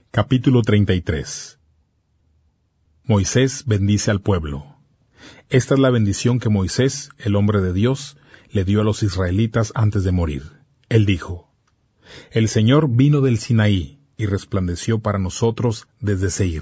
Capítulo 33. Moisés bendice al pueblo. Esta es la bendición que Moisés, el hombre de Dios, le dio a los israelitas antes de morir. Él dijo: El Señor vino del Sinaí y resplandeció para nosotros desde Seir.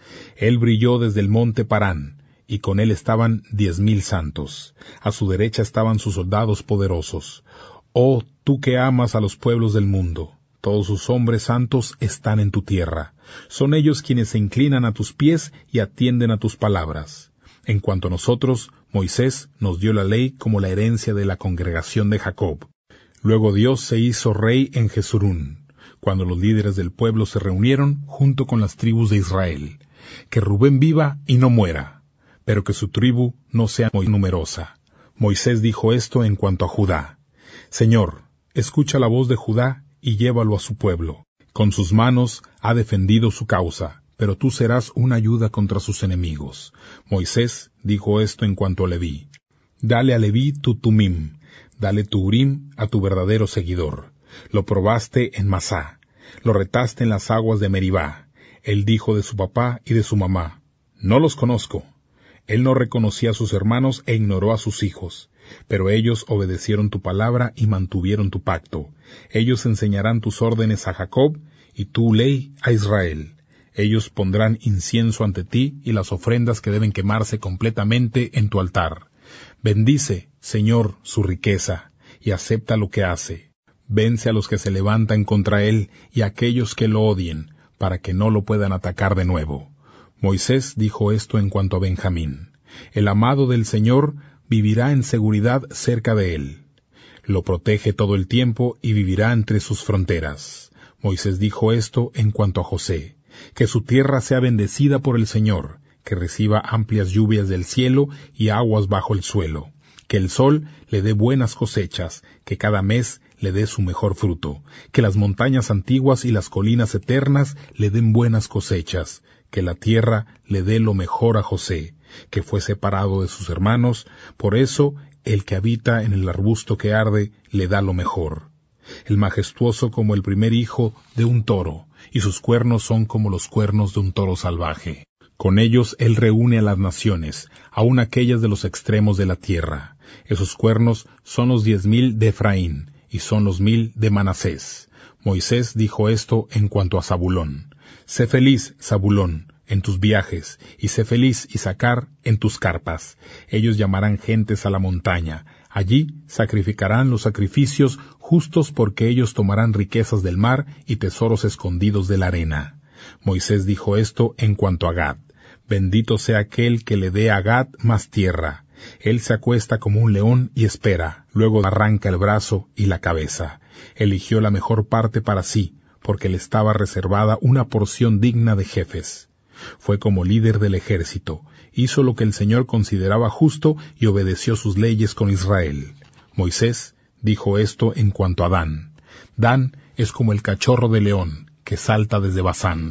Él brilló desde el monte Parán, y con él estaban 10,000 santos. A su derecha estaban sus soldados poderosos. Oh, tú que amas a los pueblos del mundo, todos sus hombres santos están en tu tierra. Son ellos quienes se inclinan a tus pies y atienden a tus palabras. En cuanto a nosotros, Moisés nos dio la ley como la herencia de la congregación de Jacob. Luego Dios se hizo rey en Jesurún, cuando los líderes del pueblo se reunieron junto con las tribus de Israel. Que Rubén viva y no muera, pero que su tribu no sea muy numerosa. Moisés dijo esto en cuanto a Judá: Señor, escucha la voz de Judá y llévalo a su pueblo. Con sus manos ha defendido su causa, pero tú serás una ayuda contra sus enemigos. Moisés dijo esto en cuanto a Leví: Dale a Leví tu Tumim, dale tu Urim a tu verdadero seguidor. Lo probaste en Masá, lo retaste en las aguas de Meribá. Él dijo de su papá y de su mamá: No los conozco. Él no reconocía a sus hermanos e ignoró a sus hijos. Pero ellos obedecieron tu palabra y mantuvieron tu pacto. Ellos enseñarán tus órdenes a Jacob y tu ley a Israel. Ellos pondrán incienso ante ti y las ofrendas que deben quemarse completamente en tu altar. Bendice, Señor, su riqueza, y acepta lo que hace. Vence a los que se levantan contra él y a aquellos que lo odien, para que no lo puedan atacar de nuevo. Moisés dijo esto en cuanto a Benjamín: El amado del Señor vivirá en seguridad cerca de él. Lo protege todo el tiempo y vivirá entre sus fronteras. Moisés dijo esto en cuanto a José: Que su tierra sea bendecida por el Señor, que reciba amplias lluvias del cielo y aguas bajo el suelo. Que el sol le dé buenas cosechas, que cada mes le dé su mejor fruto. Que las montañas antiguas y las colinas eternas le den buenas cosechas. Que la tierra le dé lo mejor a José, que fue separado de sus hermanos, por eso el que habita en el arbusto que arde le da lo mejor. El majestuoso como el primer hijo de un toro, y sus cuernos son como los cuernos de un toro salvaje. Con ellos él reúne a las naciones, aun aquellas de los extremos de la tierra. Esos cuernos son los 10,000 de Efraín, y son los 1,000 de Manasés. Moisés dijo esto en cuanto a Zabulón: Sé feliz, Zabulón, en tus viajes, y sé feliz, Isacar, en tus carpas. Ellos llamarán gentes a la montaña. Allí sacrificarán los sacrificios justos, porque ellos tomarán riquezas del mar y tesoros escondidos de la arena. Moisés dijo esto en cuanto a Gad: Bendito sea aquel que le dé a Gad más tierra. Él se acuesta como un león y espera, luego arranca el brazo y la cabeza. Eligió la mejor parte para sí, porque le estaba reservada una porción digna de jefes. Fue como líder del ejército, hizo lo que el Señor consideraba justo y obedeció sus leyes con Israel. Moisés dijo esto en cuanto a Dan: Dan es como el cachorro de león, que salta desde Basán.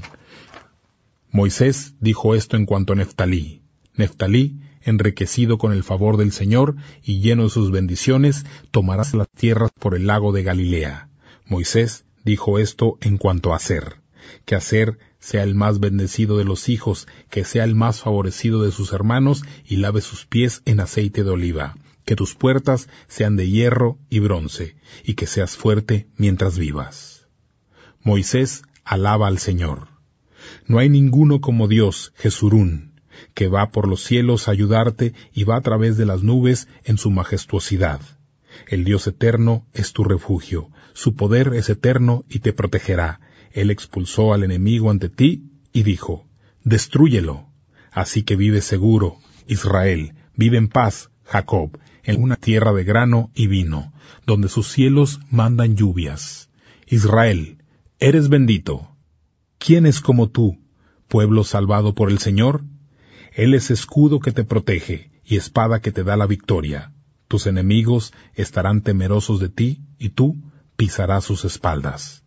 Moisés dijo esto en cuanto a Neftalí: Neftalí, enriquecido con el favor del Señor y lleno de sus bendiciones, tomarás las tierras por el lago de Galilea. Moisés dijo esto en cuanto a Aser: Que Aser sea el más bendecido de los hijos, que sea el más favorecido de sus hermanos, y lave sus pies en aceite de oliva. Que tus puertas sean de hierro y bronce, y que seas fuerte mientras vivas. Moisés alaba al Señor. No hay ninguno como Dios, Jesurún, que va por los cielos a ayudarte y va a través de las nubes en su majestuosidad. El Dios eterno es tu refugio, su poder es eterno y te protegerá. Él expulsó al enemigo ante ti y dijo: Destrúyelo. Así que vive seguro, Israel, vive en paz, Jacob, en una tierra de grano y vino, donde sus cielos mandan lluvias. Israel, eres bendito. ¿Quién es como tú, pueblo salvado por el Señor? Él es escudo que te protege y espada que te da la victoria. Tus enemigos estarán temerosos de ti y tú pisarás sus espaldas.